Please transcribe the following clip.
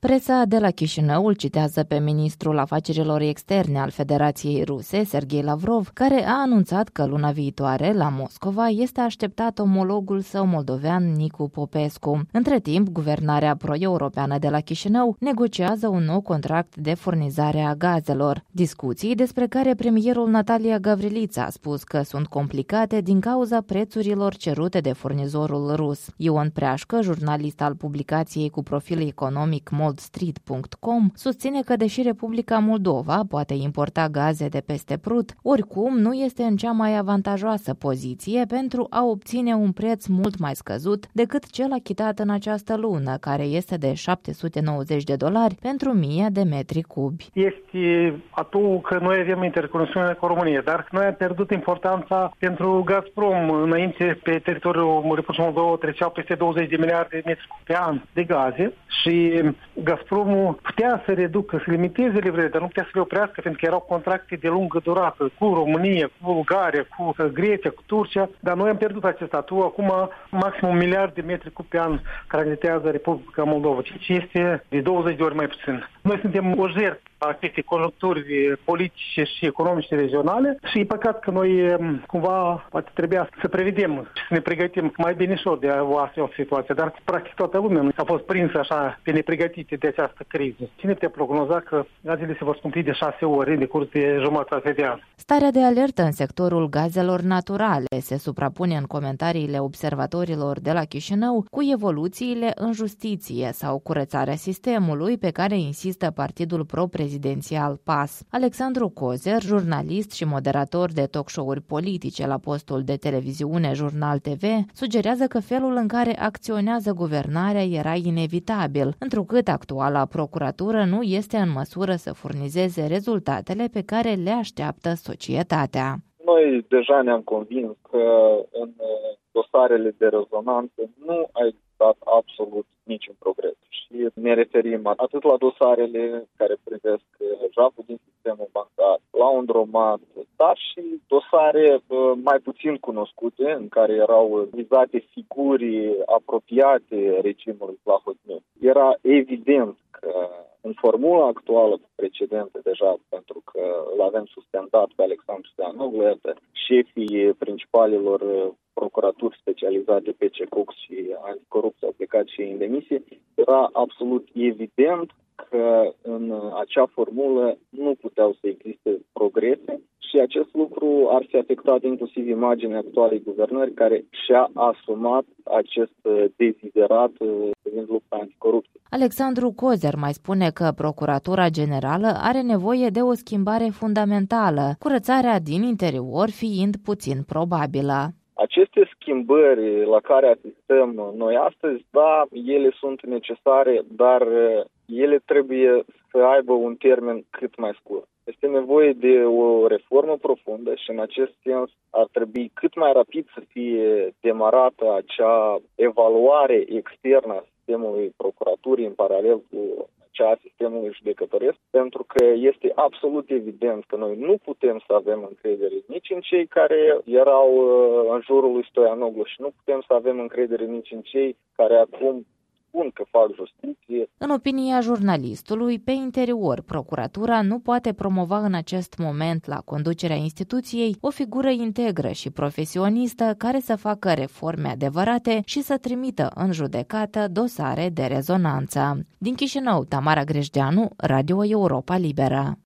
Presa de la Chișinău îl citează pe ministrul afacerilor externe al Federației Ruse, Serghei Lavrov, care a anunțat că luna viitoare, la Moscova, este așteptat omologul său moldovean Nicu Popescu. Între timp, guvernarea pro-europeană de la Chișinău negociază un nou contract de furnizare a gazelor. Discuții despre care premierul Natalia Gavrilița a spus că sunt complicate din cauza prețurilor cerute de furnizorul rus. Ion Preașcă, jurnalist al publicației cu profil economic moldstreet.com, susține că deși Republica Moldova poate importa gaze de peste Prut, oricum nu este în cea mai avantajoasă poziție pentru a obține un preț mult mai scăzut decât cel achitat în această lună, care este de $790 pentru 1000 de metri cubi. Este atul că noi avem interconexiune cu România, dar noi am pierdut importanța pentru Gazprom. Înainte, pe teritoriul Republicii Moldova treceau peste 20 de miliarde de metri pe an de gaze și Gazpromul putea să reducă, să limiteze livrările, dar nu putea să le oprească, pentru că erau contracte de lungă durată cu România, cu Bulgaria, cu Grecia, cu Turcia, dar noi am pierdut acest atu. Acum, maxim 1 miliard de metri cub pe an tranzitează Republica Moldova, ceea ce este de 20 de ori mai puțin. Noi suntem o jertfă a acestei conjuncturi politice și economice regionale și e păcat că noi cumva poate trebuia să prevedem și să ne pregătim mai bine și de o astfel situație, dar practic toată lumea a fost prinsă așa pe nepregătite de această criză. Cine te prognoza că gazele se vor scumpi de 6 ori în decurs de jumătate de an? Starea de alertă în sectorul gazelor naturale se suprapune în comentariile observatorilor de la Chișinău cu evoluțiile în justiție sau curățarea sistemului pe care insistă partidul pro-prezidențial PAS. Alexandru Cozer, jurnalist și moderator de talk show-uri politice la postul de televiziune Jurnal TV, sugerează că felul în care acționează guvernarea era inevitabil, întrucât actuala procuratură nu este în măsură să furnizeze rezultatele pe care le așteaptă societatea. Noi deja ne-am convins că în dosarele de rezonanță nu a existat absolut niciun progres. Și ne referim atât la dosarele care privesc jaful din sistemul bancar, la Undromat, dar și dosare mai puțin cunoscute, în care erau vizate figuri apropiate regimului Plahotniuc. Era evident că în formula actuală precedentă deja, pentru că îl avem suspendat pe Alexandru Stoianoglu, șefii principalilor procuraturi specializate pe CECOX și anticorupție au plecat și în demisie, era absolut evident că în acea formulă nu puteau să existe progrese și acest lucru ar fi afectat inclusiv imaginea actualei guvernări care și-a asumat acest deziderat privind lupta anticorupție. Alexandru Cozer mai spune că Procuratura Generală are nevoie de o schimbare fundamentală, curățarea din interior fiind puțin probabilă. Aceste schimbări la care asistăm noi astăzi, da, ele sunt necesare, dar ele trebuie să aibă un termen cât mai scurt. Este nevoie de o reformă profundă și în acest sens ar trebui cât mai rapid să fie demarată acea evaluare externă a sistemului procuraturii în paralel cu cea a sistemului judecătoresc, pentru că este absolut evident că noi nu putem să avem încredere nici în cei care erau în jurul lui Stoianoglu și nu putem să avem încredere nici în cei care acum spun că fac justiție. În opinia jurnalistului, pe interior, procuratura nu poate promova în acest moment la conducerea instituției o figură integră și profesionistă care să facă reforme adevărate și să trimită în judecată dosare de rezonanță. Din Chișinău, Tamara Grejdeanu, Radio Europa Liberă.